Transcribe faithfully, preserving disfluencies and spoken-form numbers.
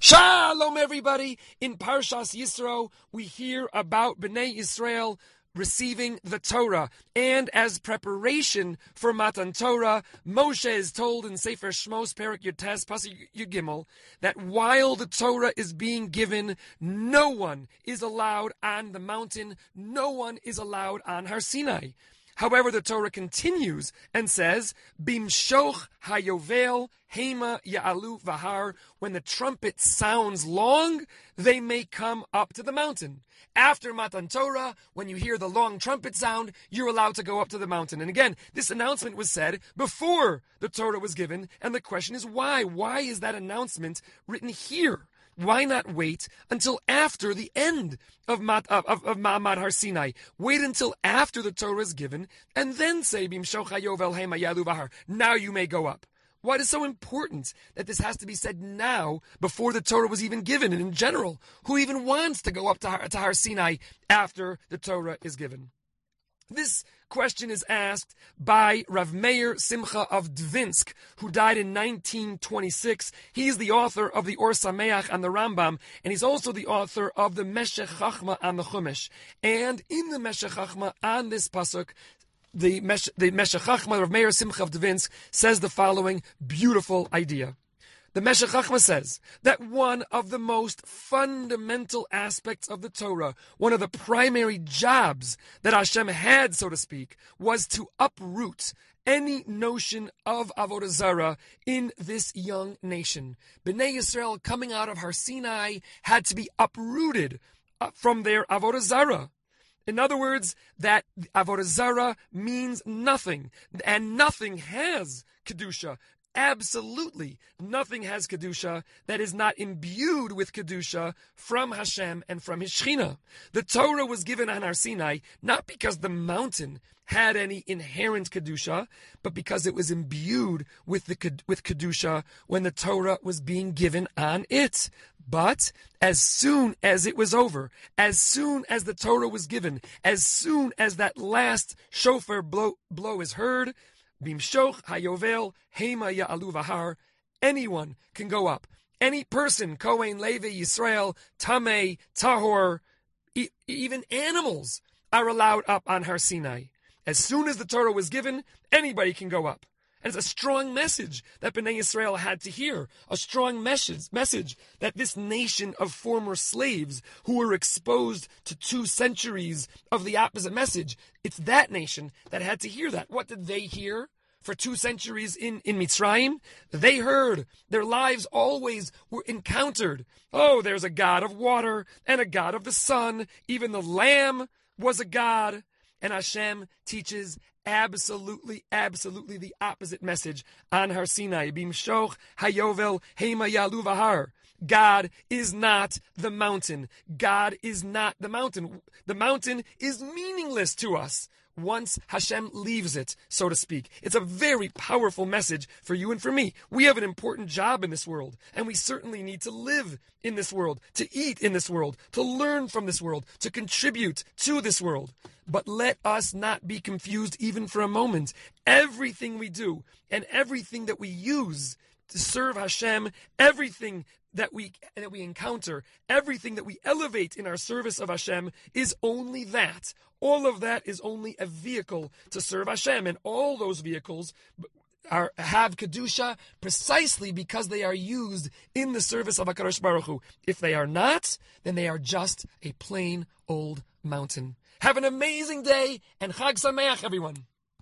Shalom, everybody. In Parshas Yisro, we hear about Bnei Yisrael receiving the Torah. And as preparation for Matan Torah, Moshe is told in Sefer Shmos, Perek Yutes, Pasuk Yud Gimel, that while the Torah is being given, no one is allowed on the mountain, no one is allowed on Har Sinai. However, the Torah continues and says, Bimshoch hayovel hema ya'alu vahar. When the trumpet sounds long, they may come up to the mountain. After Matan Torah, when you hear the long trumpet sound, you're allowed to go up to the mountain. And again, this announcement was said before the Torah was given, and the question is why? Why is that announcement written here? Why not wait until after the end of, Mat, of, of, of Ma'amad Har Sinai? Wait until after the Torah is given, and then say, Bimshoch hayovel hema ya'alu vahar. Now you may go up. Why is it so important that this has to be said now before the Torah was even given? And in general, who even wants to go up to Har, to Har Sinai after the Torah is given? This question is asked by Rav Meir Simcha of Dvinsk, who died in nineteen twenty-six. He's the author of the Or Sameach and the Rambam, and he's also the author of the Meshech Chachma and the Chumash. And in the Meshech Chachma on this pasuk, the Meshech the Meshech Chachma, Rav Meir Simcha of Dvinsk, says the following beautiful idea. The Meshech Chachma says that one of the most fundamental aspects of the Torah, one of the primary jobs that Hashem had, so to speak, was to uproot any notion of Avodah Zarah in this young nation. Bnei Yisrael coming out of Har Sinai had to be uprooted from their Avodah Zarah. In other words, that Avodah Zarah means nothing, and nothing has Kedusha. Absolutely nothing has Kedusha that is not imbued with Kedusha from Hashem and from His Shechina. The Torah was given on Har Sinai not because the mountain had any inherent Kedusha, but because it was imbued with the with Kedusha when the Torah was being given on it. But as soon as it was over, as soon as the Torah was given, as soon as that last shofar blow, blow is heard, Bimshoch hayovel hema ya'alu vahar. Anyone can go up. Any person, Kohen, Levi, Yisrael, Tameh, Tahor, e- even animals are allowed up on Har Sinai. As soon as the Torah was given, anybody can go up. And it's a strong message that Bnei Yisrael had to hear. A strong message, message that this nation of former slaves who were exposed to two centuries of the opposite message, it's that nation that had to hear that. What did they hear for two centuries in, in Mitzrayim? They heard. Their lives always were encountered. Oh, there's a God of water and a God of the sun. Even the lamb was a God. And Hashem teaches absolutely, absolutely the opposite message on Har Sinai. Bimshoch hayovel hema ya'alu vahar. God is not the mountain. God is not the mountain. The mountain is meaningless to us once Hashem leaves it, so to speak. It's a very powerful message for you and for me. We have an important job in this world, and we certainly need to live in this world, to eat in this world, to learn from this world, to contribute to this world. But let us not be confused even for a moment. Everything we do and everything that we use to serve Hashem, everything that we that we encounter, everything that we elevate in our service of Hashem is only that. All of that is only a vehicle to serve Hashem, and all those vehicles are have Kedusha precisely because they are used in the service of HaKadosh Baruch Hu. If they are not, then they are just a plain old mountain. Have an amazing day, and Chag Sameach, everyone.